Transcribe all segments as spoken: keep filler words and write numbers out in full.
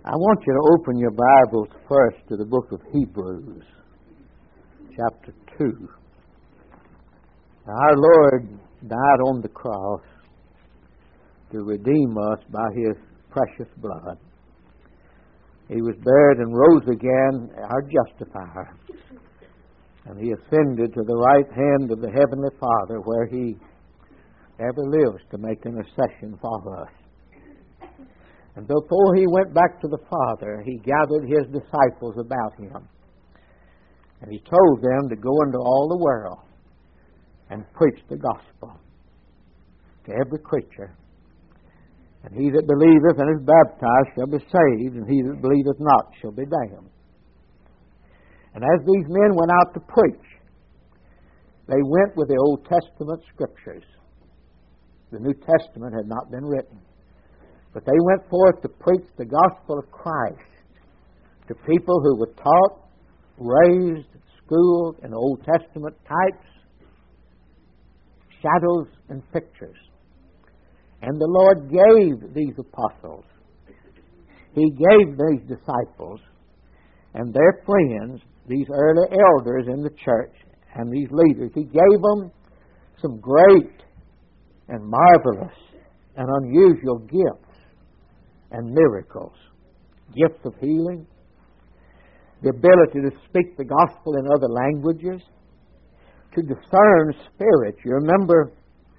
I want you to open your Bibles first to the book of Hebrews, chapter two. Now, our Lord died on the cross to redeem us by His precious blood. He was buried and rose again, our justifier. And He ascended to the right hand of the Heavenly Father, where He ever lives to make intercession for us. And before He went back to the Father, He gathered His disciples about Him. And He told them to go into all the world and preach the gospel to every creature. And he that believeth and is baptized shall be saved, and he that believeth not shall be damned. And as these men went out to preach, they went with the Old Testament scriptures. The New Testament had not been written. But they went forth to preach the gospel of Christ to people who were taught, raised, schooled in Old Testament types, shadows, and pictures. And the Lord gave these apostles, He gave these disciples and their friends, these early elders in the church and these leaders, He gave them some great and marvelous and unusual gifts and miracles. Gifts of healing, the ability to speak the gospel in other languages, to discern spirits. You remember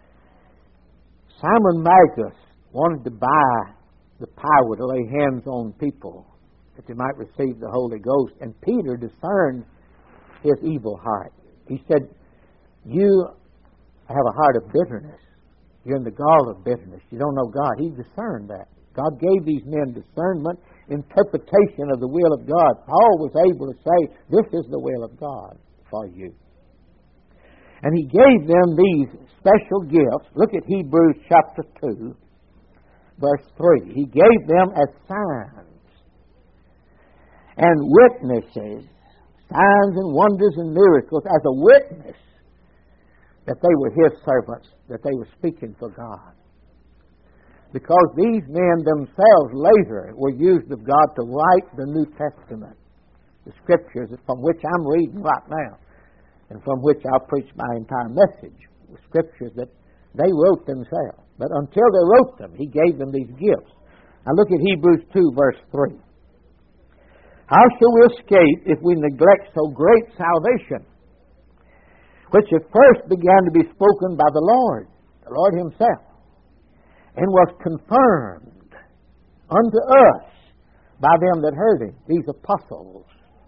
Simon Magus wanted to buy the power to lay hands on people that they might receive the Holy Ghost. And Peter discerned his evil heart. He said, you have a heart of bitterness. You're in the gall of bitterness. You don't know God. He discerned that. God gave these men discernment, interpretation of the will of God. Paul was able to say, this is the will of God for you. And He gave them these special gifts. Look at Hebrews chapter two, verse three. He gave them as signs and witnesses, signs and wonders and miracles, as a witness that they were His servants, that they were speaking for God. Because these men themselves later were used of God to write the New Testament, the Scriptures from which I'm reading right now, and from which I'll preach my entire message, the Scriptures that they wrote themselves. But until they wrote them, He gave them these gifts. Now look at Hebrews two, verse three. How shall we escape if we neglect so great salvation, which at first began to be spoken by the Lord, the Lord Himself, and was confirmed unto us by them that heard Him, these apostles?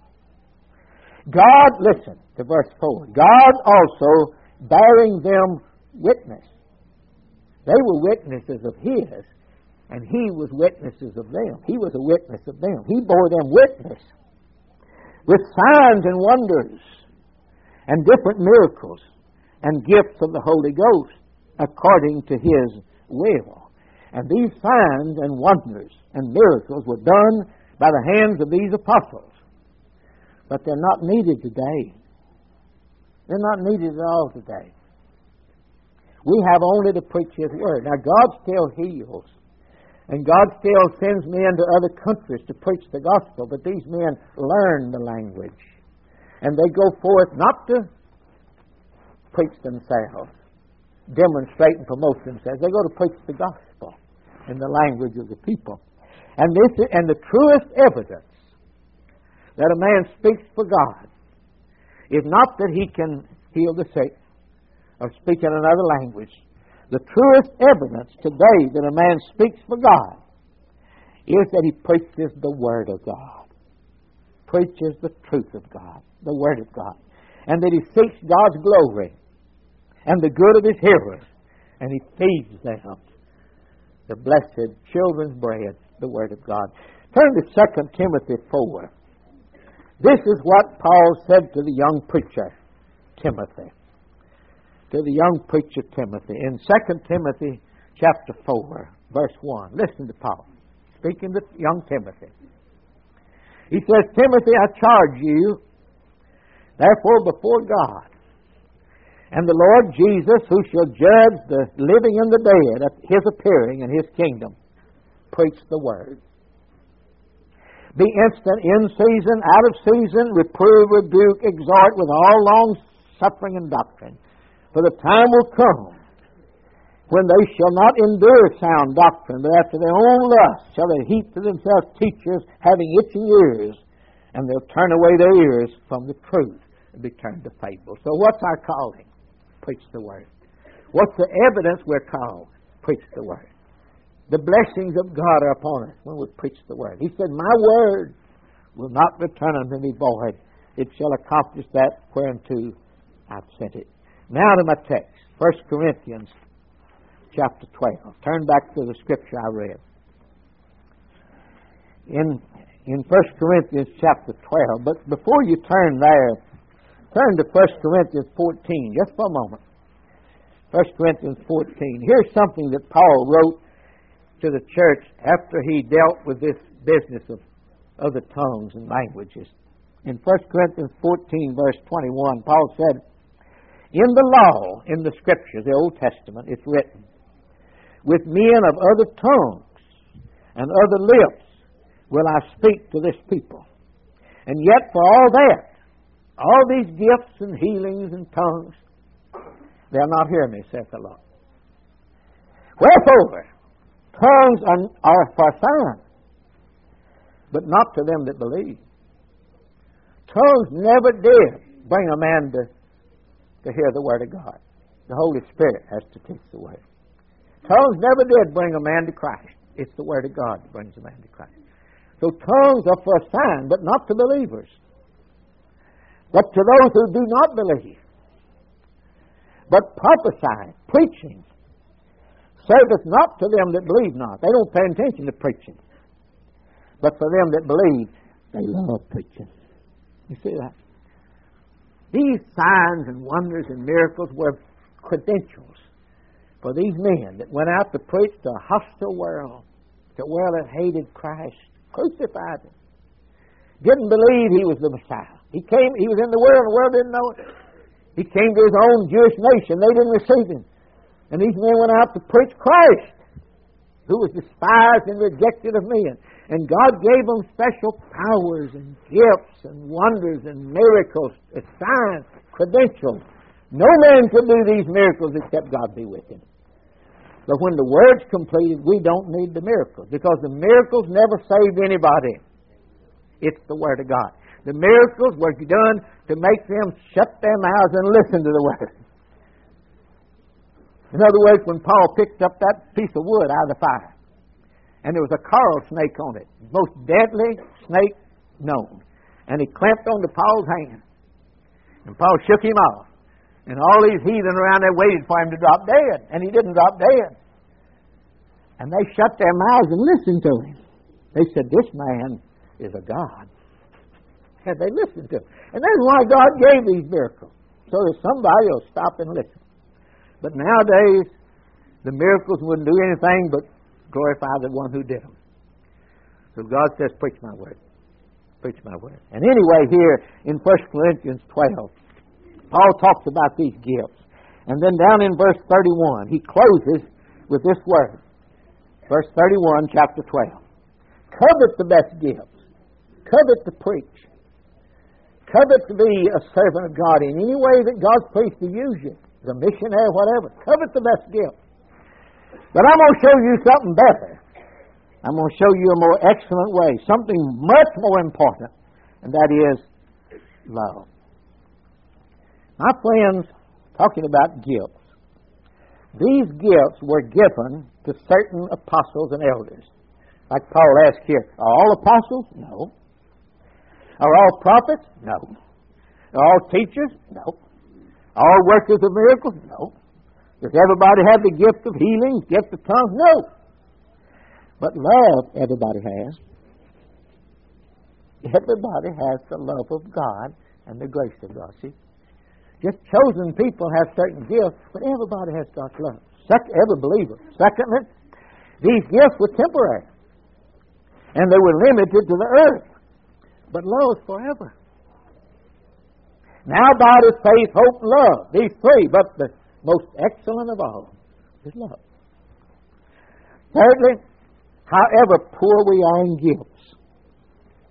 God, listen to verse four, God also bearing them witness. They were witnesses of His, and He was witnesses of them. He was a witness of them. He bore them witness with signs and wonders and different miracles and gifts of the Holy Ghost according to His will. And these signs and wonders and miracles were done by the hands of these apostles. But they're not needed today. They're not needed at all today. We have only to preach His Word. Now, God still heals. And God still sends men to other countries to preach the gospel. But these men learn the language. And they go forth not to preach themselves, demonstrate and promote themselves. They go to preach the gospel in the language of the people. And this and the truest evidence that a man speaks for God is not that he can heal the sick or speak in another language. The truest evidence today that a man speaks for God is that he preaches the Word of God, preaches the truth of God, the Word of God, and that he seeks God's glory and the good of his hearers, and he feeds them the blessed children's bread, the Word of God. Turn to Second Timothy four. This is what Paul said to the young preacher, Timothy. To the young preacher, Timothy. In Second Timothy chapter four, verse one. Listen to Paul, speaking to young Timothy. He says, Timothy, I charge you, therefore before God, and the Lord Jesus, who shall judge the living and the dead at His appearing in His kingdom, preach the Word. Be instant in season, out of season, reprove, rebuke, exhort with all long suffering and doctrine. For the time will come when they shall not endure sound doctrine, but after their own lust shall they heap to themselves teachers having itching ears, and they'll turn away their ears from the truth and be turned to fable. So what's our calling? Preach the Word. What's the evidence we're called? Preach the Word. The blessings of God are upon us when we preach the Word. He said, my Word will not return unto me void. It shall accomplish that whereunto I've sent it. Now to my text, First Corinthians chapter twelve. Turn back to the scripture I read. In in First Corinthians chapter twelve, but before you turn there, turn to First Corinthians fourteen, just for a moment. First Corinthians fourteen. Here's something that Paul wrote to the church after he dealt with this business of other tongues and languages. In First Corinthians fourteen, verse twenty-one, Paul said, in the law, in the Scriptures, the Old Testament, it's written, with men of other tongues and other lips will I speak to this people. And yet for all that, all these gifts and healings and tongues, they'll not hear me, saith the Lord. Wherefore, tongues are, are for signs, but not to them that believe. Tongues never did bring a man to, to hear the Word of God. The Holy Spirit has to teach the Word. Tongues never did bring a man to Christ. It's the Word of God that brings a man to Christ. So tongues are for a sign, but not to believers. But to those who do not believe. But prophesying, preaching, serveth not to them that believe not. They don't pay attention to preaching. But for them that believe, they love preaching. You see that? These signs and wonders and miracles were credentials for these men that went out to preach to a hostile world, to a world that hated Christ, crucified him, didn't believe he was the Messiah. He came, he was in the world, the world didn't know it. He came to his own Jewish nation, they didn't receive him. And these men went out to preach Christ, who was despised and rejected of men. And God gave them special powers and gifts and wonders and miracles, signs, credentials. No man could do these miracles except God be with him. But when the Word's completed, we don't need the miracles, because the miracles never saved anybody. It's the Word of God. The miracles were done to make them shut their mouths and listen to the Word. In other words, when Paul picked up that piece of wood out of the fire, and there was a coral snake on it, the most deadly snake known, and he clamped onto Paul's hand, and Paul shook him off. And all these heathen around there waited for him to drop dead. And he didn't drop dead. And they shut their mouths and listened to him. They said, this man is a God. And they listened to him. And that's why God gave these miracles. So that somebody will stop and listen. But nowadays, the miracles wouldn't do anything but glorify the one who did them. So God says, preach my word. Preach my word. And anyway, here in First Corinthians twelve, Paul talks about these gifts. And then down in verse thirty-one, he closes with this word. Verse thirty-one, chapter twelve. Covet the best gifts. Covet to preach. Covet to be a servant of God in any way that God's pleased to use you. As a missionary, whatever. Covet the best gift. But I'm going to show you something better. I'm going to show you a more excellent way. Something much more important. And that is love. My friends, talking about gifts, these gifts were given to certain apostles and elders. Like Paul asked here, are all apostles? No. Are all prophets? No. Are all teachers? No. All workers of miracles? No. Does everybody have the gift of healing, gift of tongues? No. But love, everybody has. Everybody has the love of God and the grace of God. See? Just chosen people have certain gifts, but everybody has God's love. Every believer. Secondly, these gifts were temporary. And they were limited to the earth. But love is forever. Now body, faith, hope, love. These three, but the most excellent of all is love. Thirdly, however poor we are in gifts,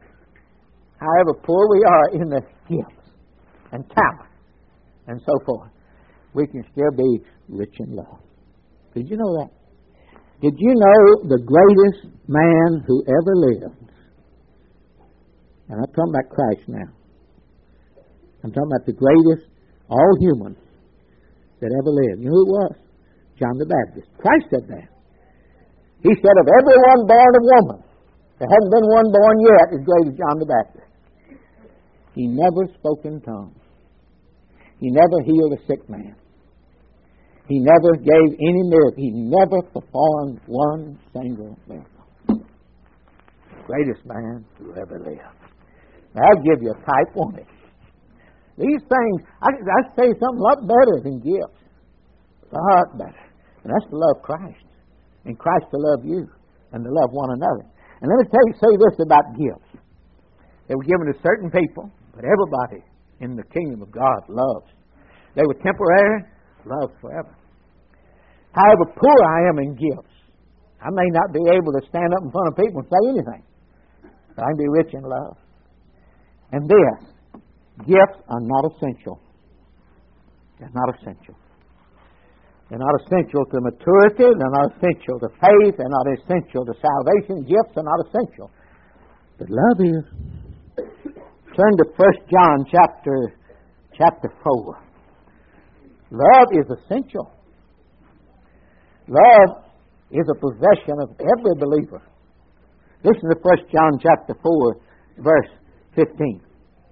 however poor we are in the gifts and talent and so forth, we can still be rich in love. Did you know that? Did you know the greatest man who ever lived? And I'm talking about Christ now. I'm talking about the greatest, all human, that ever lived. You know who it was? John the Baptist. Christ said that. He said, of everyone born of woman, there hadn't been one born yet as great as John the Baptist. He never spoke in tongues. He never healed a sick man. He never gave any miracle. He never performed one single miracle. Greatest man who ever lived. Now, I'll give you a type on it. These things, I, I say something a lot better than gifts. A lot better. And that's to love Christ. And Christ to love you. And to love one another. And let me tell you, say this about gifts. They were given to certain people, but everybody in the kingdom of God loves. They were temporary, loves forever. However poor I am in gifts, I may not be able to stand up in front of people and say anything, but I can be rich in love. And this, gifts are not essential. They're not essential. They're not essential to maturity. They're not essential to faith. They're not essential to salvation. Gifts are not essential. But love is. Turn to First John chapter, chapter four. Love is essential. Love is a possession of every believer. Listen to First John chapter four, verse fifteen.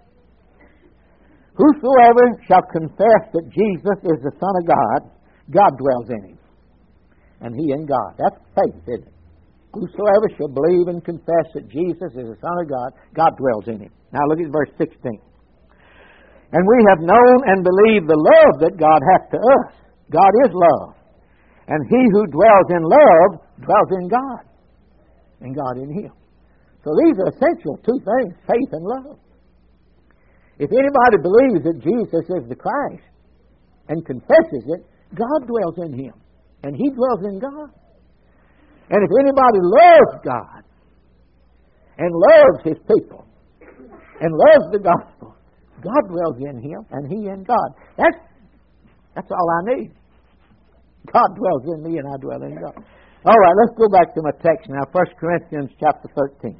Whosoever shall confess that Jesus is the Son of God, God dwells in him, and he in God. That's faith, isn't it? Whosoever shall believe and confess that Jesus is the Son of God, God dwells in him. Now look at verse sixteen. And we have known and believed the love that God hath to us. God is love. And he who dwells in love dwells in God, and God in him. So these are essential two things, faith and love. If anybody believes that Jesus is the Christ and confesses it, God dwells in him, and he dwells in God. And if anybody loves God and loves his people and loves the gospel, God dwells in him, and he in God. That's, that's all I need. God dwells in me, and I dwell in God. All right, let's go back to my text now, First Corinthians chapter thirteen.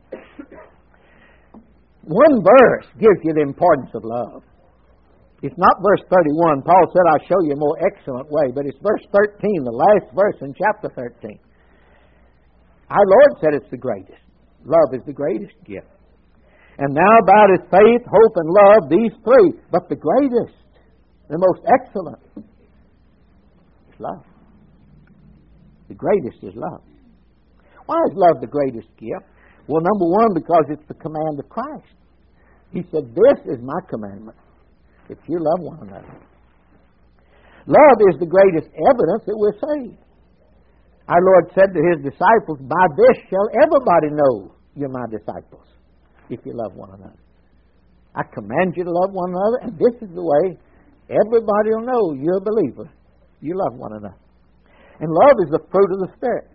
One verse gives you the importance of love. It's not verse thirty-one. Paul said, I'll show you a more excellent way. But it's verse thirteen, the last verse in chapter thirteen. Our Lord said it's the greatest. Love is the greatest gift. And now about his faith, hope, and love, these three. But the greatest, the most excellent, is love. The greatest is love. Why is love the greatest gift? Well, number one, because it's the command of Christ. He said, this is my commandment, that you love one another. Love is the greatest evidence that we're saved. Our Lord said to his disciples, by this shall everybody know you're my disciples, if you love one another. I command you to love one another, and this is the way everybody will know you're a believer. You love one another. And love is the fruit of the Spirit.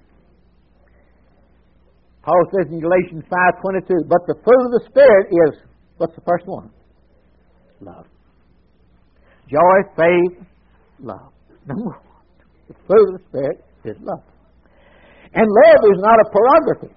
Paul says in Galatians five twenty-two, but the fruit of the Spirit is, what's the first one? Love. Joy, faith, love. Number one. The fruit of the Spirit is love. And love is not a prerogative.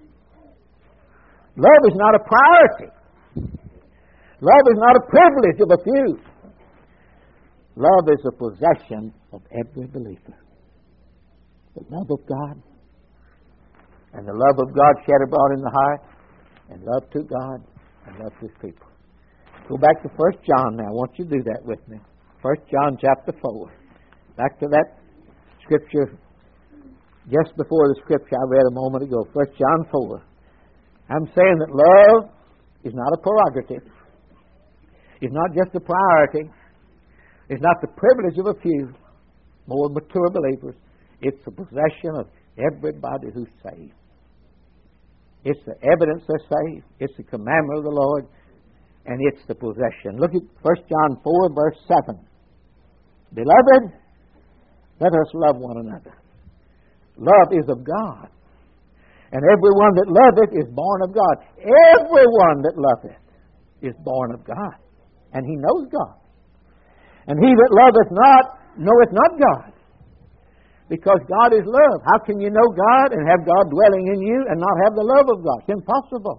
Love is not a priority. Love is not a privilege of a few. Love is a possession of every believer. The love of God, and the love of God shed abroad in the heart, and love to God, and love to his people. Go back to First John now. I want you to do that with me. First John chapter four. Back to that scripture just before the scripture I read a moment ago. First John four. I'm saying that love is not a prerogative. It's not just a priority. It's not the privilege of a few more mature believers. It's the possession of everybody who's saved. It's the evidence they're saved. It's the commandment of the Lord. And it's the possession. Look at First John four, verse seven. Beloved, let us love one another. Love is of God. And everyone that loveth is born of God. Everyone that loveth is born of God, and he knows God. And he that loveth not knoweth not God, because God is love. How can you know God and have God dwelling in you and not have the love of God? It's impossible.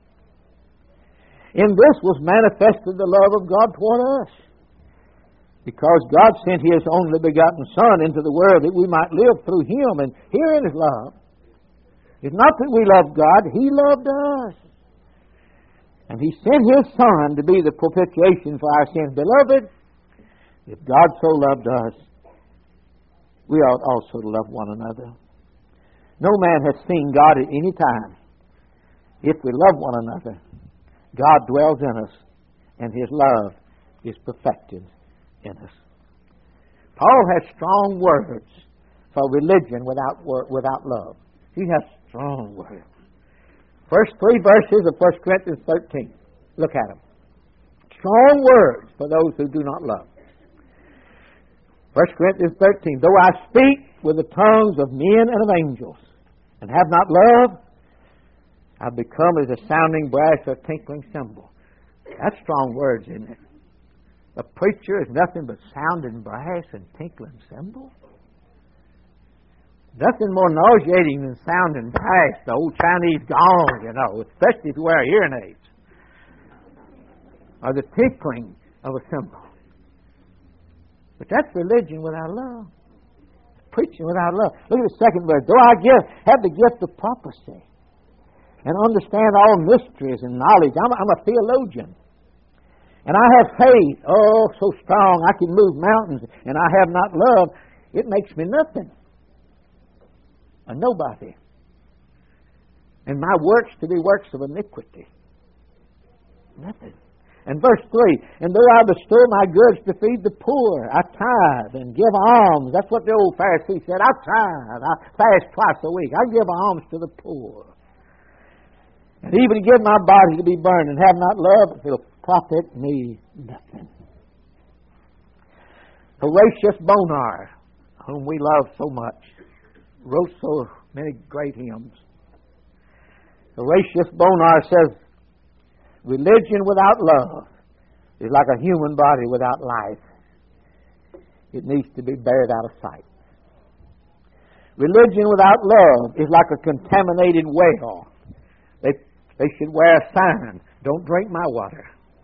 In this was manifested the love of God toward us, because God sent His only begotten Son into the world that we might live through Him. And herein is love. It's not that we love God, He loved us. And He sent His Son to be the propitiation for our sins. Beloved, if God so loved us, we ought also to love one another. No man has seen God at any time. If we love one another, God dwells in us, and His love is perfected in us. Paul has strong words for religion without without love. He has strong words. First three verses of First Corinthians thirteen. Look at them. Strong words for those who do not love. First Corinthians thirteen. Though I speak with the tongues of men and of angels, and have not love, I become as a sounding brass or tinkling cymbal. That's strong words, isn't it? A preacher is nothing but sounding brass and tinkling cymbal. Nothing more nauseating than sounding brass, the old Chinese gong, you know, especially if you wear hearing aids. Or the tinkling of a cymbal. But that's religion without love. Preaching without love. Look at the second verse. Though I give, have the gift of prophecy and understand all mysteries and knowledge. I'm a, I'm a theologian. And I have faith, oh, so strong, I can move mountains, and I have not love. It makes me nothing. A nobody. And my works to be works of iniquity. Nothing. And verse three, and though I bestow my goods to feed the poor, I tithe and give alms. That's what the old Pharisee said. I tithe. I fast twice a week. I give alms to the poor. And even to give my body to be burned and have not love, it'll profit me nothing. Horatius Bonar, whom we love so much, wrote so many great hymns. Horatius Bonar says, religion without love is like a human body without life. It needs to be buried out of sight. Religion without love is like a contaminated well. They, they should wear a sign, don't drink my water.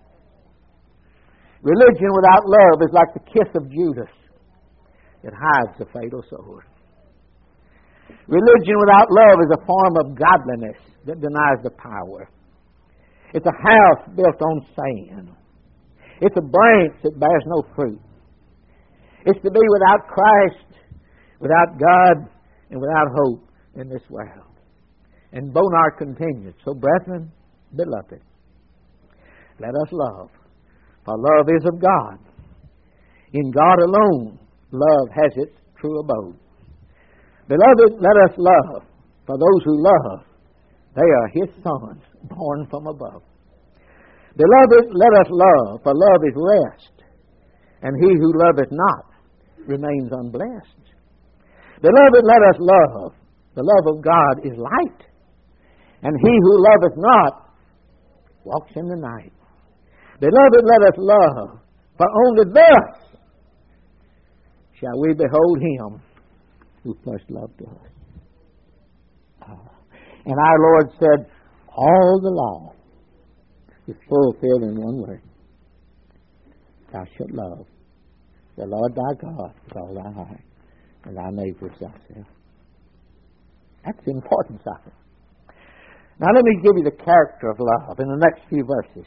Religion without love is like the kiss of Judas. It hides the fatal sword. Religion without love is a form of godliness that denies the power. It's a house built on sand. It's a branch that bears no fruit. It's to be without Christ, without God, and without hope in this world. And Bonar continues, so brethren, beloved, let us love, for love is of God. In God alone, love has its true abode. Beloved, let us love, for those who love, they are His sons, born from above. Beloved, let us love, for love is rest, and he who loveth not remains unblessed. Beloved, let us love. The love of God is light, and he who loveth not walks in the night. Beloved, let us love, for only thus shall we behold Him who first loved us. Uh, and our Lord said, all the law is fulfilled in one word. Thou shalt love the Lord thy God with all thy heart, and thy neighbor as thyself. That's the importance of it. Now let me give you the character of love in the next few verses.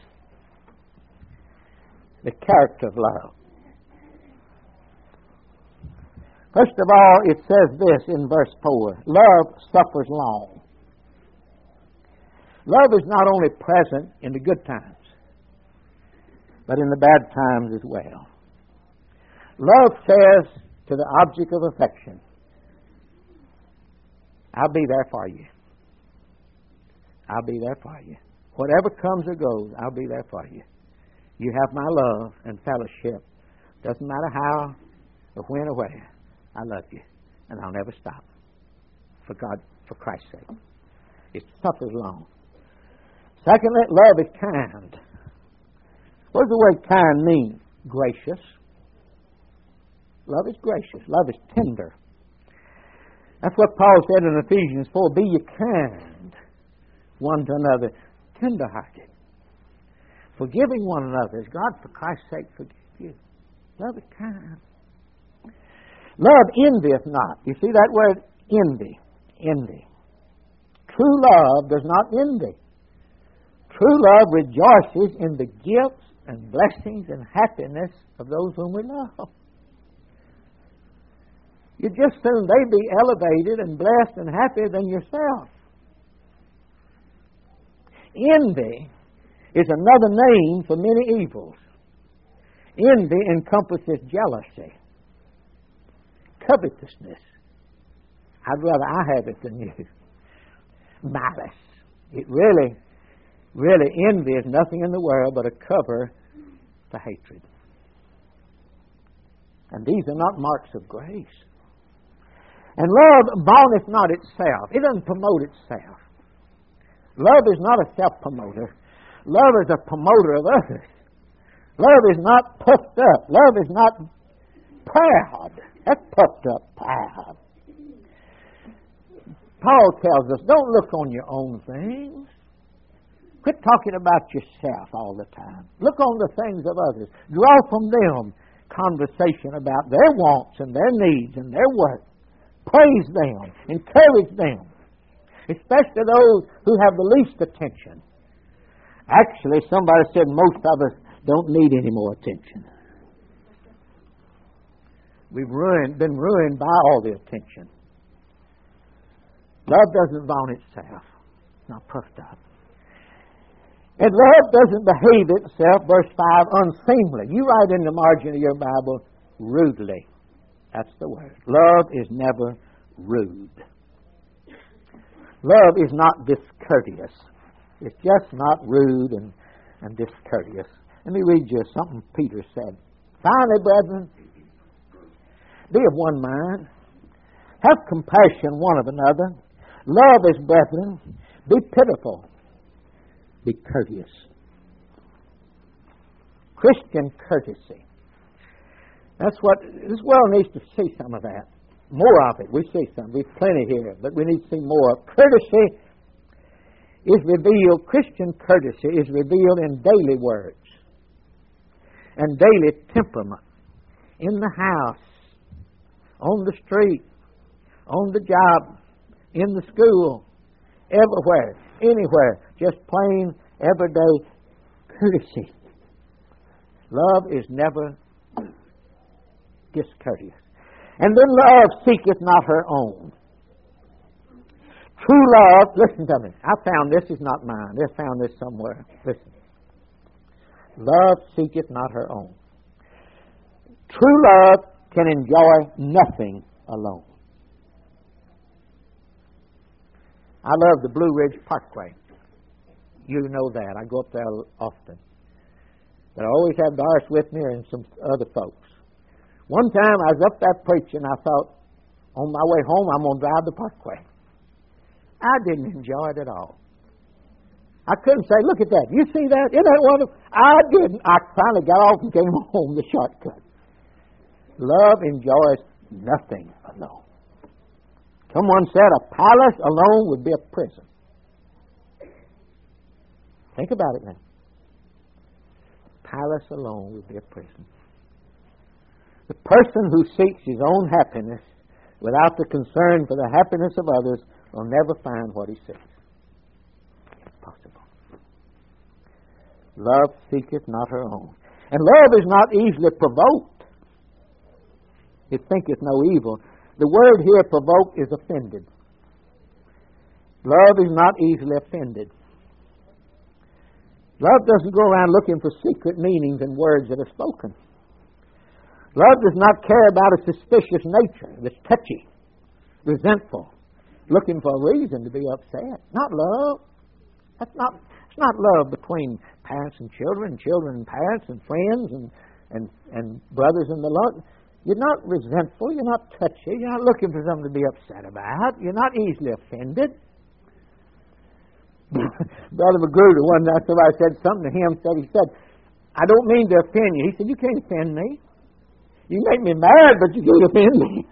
The character of love. First of all, it says this in verse four, love suffers long. Love is not only present in the good times, but in the bad times as well. Love says to the object of affection, I'll be there for you. I'll be there for you. Whatever comes or goes, I'll be there for you. You have my love and fellowship. Doesn't matter how or when or where. I love you, and I'll never stop. For God, for Christ's sake. It suffers long. Secondly, love is kind. What does the word kind mean? Gracious. Love is gracious. Love is tender. That's what Paul said in Ephesians four. Be ye kind one to another, tender-hearted, forgiving one another as God for Christ's sake forgive you. Love is kind. Love envieth not. You see that word envy? Envy. True love does not envy. True love rejoices in the gifts and blessings and happiness of those whom we love. You'd just soon they be elevated and blessed and happier than yourself. Envy is another name for many evils. Envy encompasses jealousy, covetousness. I'd rather I have it than you. Malice. It really, really, envy is nothing in the world but a cover for hatred. And these are not marks of grace. And love vaunteth not itself. It doesn't promote itself. Love is not a self-promoter. Love is a promoter of others. Love is not puffed up. Love is not proud. That's puffed up, proud. Paul tells us, don't look on your own things. Quit talking about yourself all the time. Look on the things of others. Draw from them conversation about their wants and their needs and their work. Praise them. Encourage them. Especially those who have the least attention. Actually, somebody said most of us don't need any more attention. We've ruined, been ruined by all the attention. Love doesn't vaunt itself. It's not puffed up. And love doesn't behave itself, verse five, unseemly. You write in the margin of your Bible, rudely. That's the word. Love is never rude. Love is not discourteous. It's just not rude and, and discourteous. Let me read you something Peter said. Finally, brethren, be of one mind. Have compassion one of another. Love as brethren. Be pitiful. Be courteous. Christian courtesy. That's what this world needs to see some of that. More of it. We see some. We've plenty here, but we need to see more. Courtesy is revealed, Christian courtesy is revealed in daily words and daily temperament. In the house, on the street, on the job, in the school, everywhere, anywhere. Just plain, everyday courtesy. Love is never discourteous. And then love seeketh not her own. True love, listen to me. I found this is not mine. I found this somewhere. Listen. Love seeketh not her own. True love can enjoy nothing alone. I love the Blue Ridge Parkway. You know that. I go up there often. But I always have Doris with me and some other folks. One time I was up there preaching, I thought, on my way home, I'm going to drive the Parkway. I didn't enjoy it at all. I couldn't say, look at that. You see that? Isn't that wonderful? I didn't. I finally got off and came home the shortcut. Love enjoys nothing alone. Someone said a palace alone would be a prison. Think about it now. A palace alone would be a prison. The person who seeks his own happiness without the concern for the happiness of others will never find what he seeks. Impossible. Love seeketh not her own. And love is not easily provoked. It thinketh no evil. The word here, provoke, is offended. Love is not easily offended. Love doesn't go around looking for secret meanings in words that are spoken. Love does not care about a suspicious nature that's touchy, resentful, looking for a reason to be upset. Not love. That's not. It's not love between parents and children, children and parents, and friends and and and brothers in the Lord. You're not resentful. You're not touchy. You're not looking for something to be upset about. You're not easily offended. Brother Magruder, one night somebody said something to him. Said he said, I don't mean to offend you. He said, you can't offend me. You make me mad, but you can't offend me.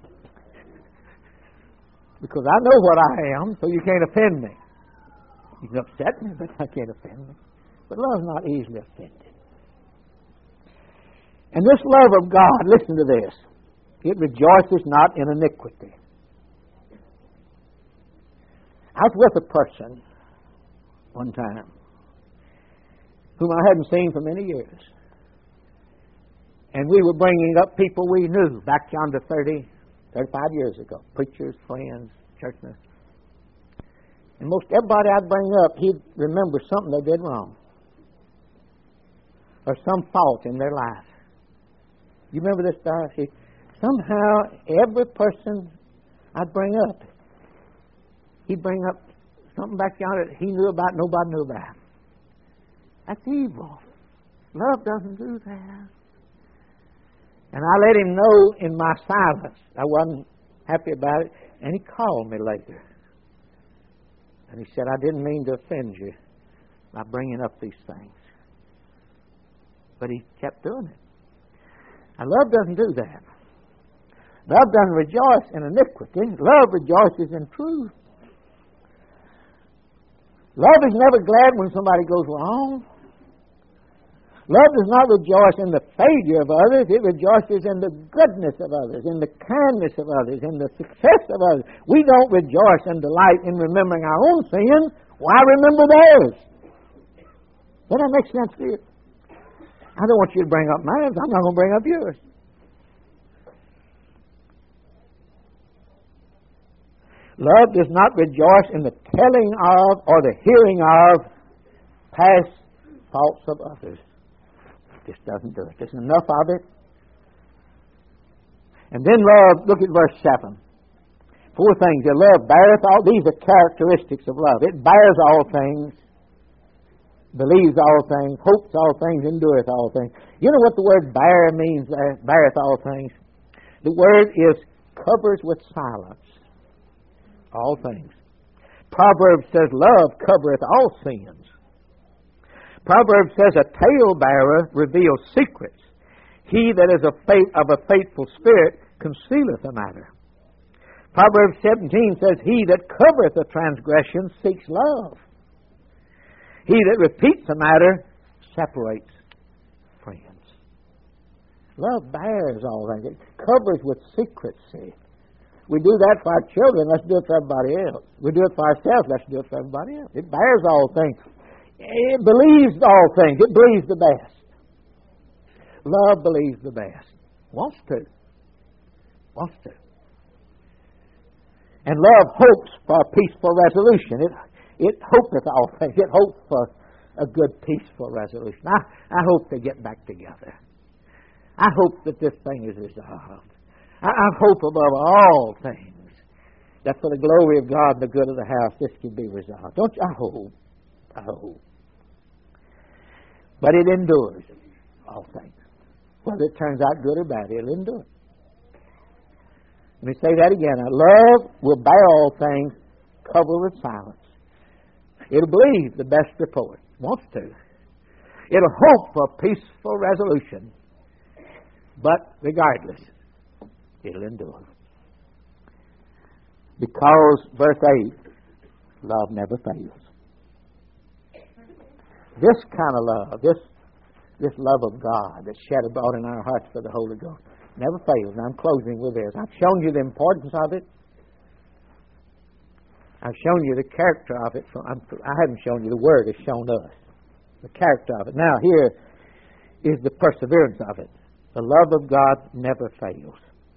Because I know what I am, so you can't offend me. You can upset me, but I can't offend me. But love's not easily offended. And this love of God, listen to this, it rejoices not in iniquity. I was with a person one time whom I hadn't seen for many years. And we were bringing up people we knew back yonder thirty, thirty-five years ago. Preachers, friends, churchmen. And most everybody I'd bring up, he'd remember something they did wrong. Or some fault in their life. You remember this, Darcy? Somehow, every person I'd bring up, he'd bring up something back yonder that he knew about, nobody knew about. That's evil. Love doesn't do that. And I let him know in my silence I wasn't happy about it. And he called me later. And he said, I didn't mean to offend you by bringing up these things. But he kept doing it. And love doesn't do that. Love doesn't rejoice in iniquity. Love rejoices in truth. Love is never glad when somebody goes wrong. Love does not rejoice in the failure of others. It rejoices in the goodness of others, in the kindness of others, in the success of others. We don't rejoice and delight in remembering our own sin. Why remember theirs? Does that make sense to you? I don't want you to bring up mine. I'm not going to bring up yours. Love does not rejoice in the telling of or the hearing of past faults of others. It just doesn't do it. There's enough of it. And then love, look at verse seven. Four things. Your love beareth all. These are characteristics of love. It bears all things, believes all things, hopes all things, endureth all things. You know what the word bear means, uh, beareth all things? The word is covers with silence all things. Proverbs says, love covereth all sins. Proverbs says, a talebearer reveals secrets. He that is a faith, of a faithful spirit concealeth a matter. Proverbs seventeen says, he that covereth a transgression seeks love. He that repeats a matter separates friends. Love bears all things. It covers with secrecy. We do that for our children, let's do it for everybody else. We do it for ourselves, let's do it for everybody else. It bears all things. It believes all things. It believes the best. Love believes the best. Wants to. Wants to. And love hopes for a peaceful resolution. It It hopeth all things. It hopes for a good, peaceful resolution. I, I hope they get back together. I hope that this thing is resolved. I, I hope above all things that for the glory of God and the good of the house, this can be resolved. Don't you? I hope. I hope. But it endures all things. Whether it turns out good or bad, it'll endure. Let me say that again. Love will bear all things, cover with silence. It'll believe the best report. Wants to. It'll hope for peaceful resolution. But regardless, it'll endure. Because, verse eight, love never fails. This kind of love, this, this love of God that's shed abroad in our hearts for the Holy Ghost, never fails. And I'm closing with this. I've shown you the importance of it. I've shown you the character of it. From, I haven't shown you the Word. It's shown us the character of it. Now, here is the perseverance of it. The love of God never fails.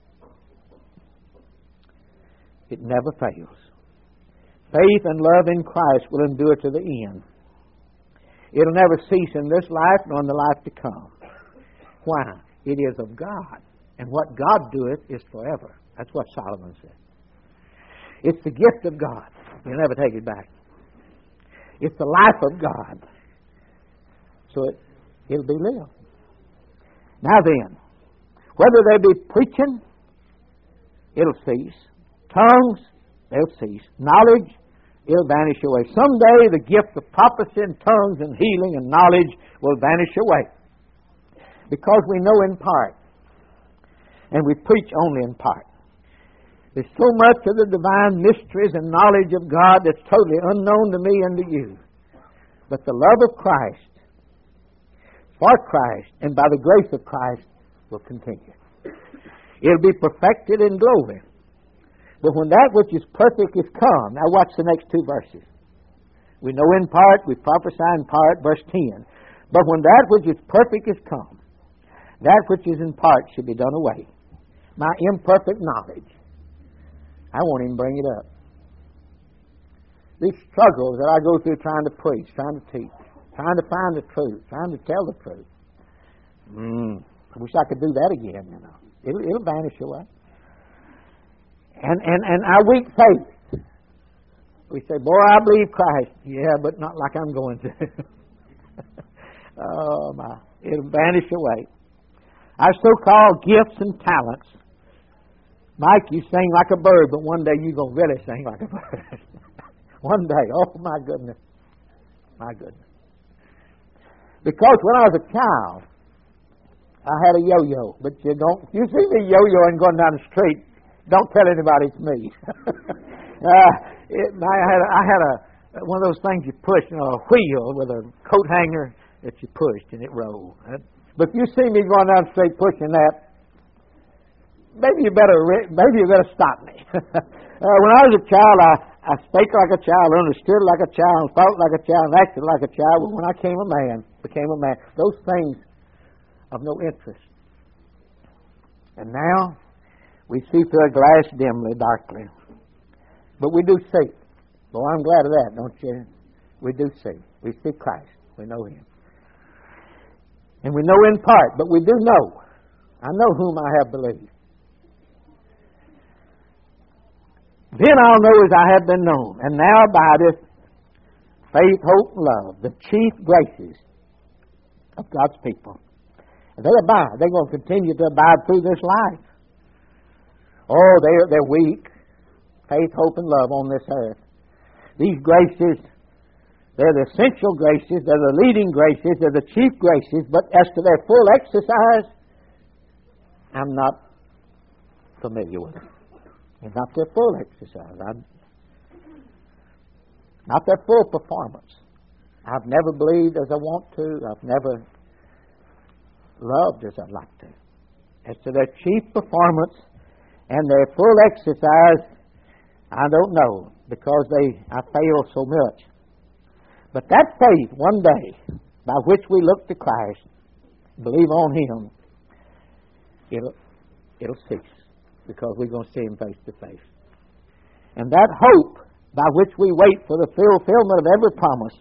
It never fails. Faith and love in Christ will endure to the end. It'll never cease in this life nor in the life to come. Why? It is of God. And what God doeth is forever. That's what Solomon said. It's the gift of God. You'll never take it back. It's the life of God. So it, it'll be lived. Now then, whether they be preaching, it'll cease. Tongues, they'll cease. Knowledge, It'll vanish away. Someday the gift of prophecy and tongues and healing and knowledge will vanish away. Because we know in part. And we preach only in part. There's so much of the divine mysteries and knowledge of God that's totally unknown to me and to you. But the love of Christ, for Christ, and by the grace of Christ, will continue. It'll be perfected in glory. But when that which is perfect is come, now watch the next two verses. We know in part, we prophesy in part, verse ten. But when that which is perfect is come, that which is in part should be done away. My imperfect knowledge, I won't even bring it up. These struggles that I go through trying to preach, trying to teach, trying to find the truth, trying to tell the truth. Mm, I wish I could do that again, you know. It'll, it'll vanish away. And, and, and our weak faith. We say, boy, I believe Christ. Yeah, but not like I'm going to. Oh, my. It'll vanish away. Our so-called gifts and talents. Mike, you sing like a bird, but one day you're going to really sing like a bird. One day. Oh, my goodness. My goodness. Because when I was a child, I had a yo-yo. But you don't, you see me yo-yoing going down the street, don't tell anybody it's me. uh, it, I had, a, I had a one of those things you push, you know, a wheel with a coat hanger that you pushed and it rolled. But if you see me going down the street pushing that, maybe you better maybe you better stop me. uh, when I was a child, I, I spake like a child, understood like a child, thought like a child, and acted like a child. But when I came a man, became a man, those things of no interest. And now we see through a glass dimly, darkly. But we do see. Well, I'm glad of that, don't you? We do see. We see Christ. We know Him. And we know in part, but we do know. I know whom I have believed. Then I'll know as I have been known. And now abideth faith, hope, and love, the chief graces of God's people. And they abide. They're going to continue to abide through this life. Oh, they're, they're weak. Faith, hope, and love on this earth. These graces, they're the essential graces, they're the leading graces, they're the chief graces, but as to their full exercise, I'm not familiar with them. It's not their full exercise. I'm, not their full performance. I've never believed as I want to. I've never loved as I'd like to. As to their chief performance and their full exercise, I don't know, because they I fail so much. But that faith, one day, by which we look to Christ, believe on Him, it'll, it'll cease, because we're going to see Him face to face. And that hope by which we wait for the fulfillment of every promise,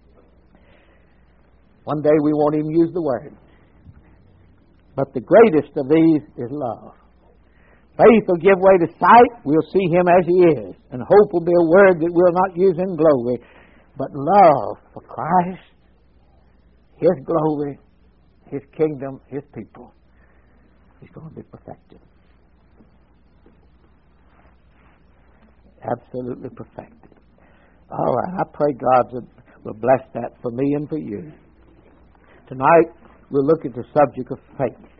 one day we won't even use the word. But the greatest of these is love. Faith will give way to sight. We'll see Him as He is. And hope will be a word that we'll not use in glory. But love for Christ, His glory, His kingdom, His people is going to be perfected. Absolutely perfected. All right. I pray God will bless that for me and for you. Tonight, we'll look at the subject of faith.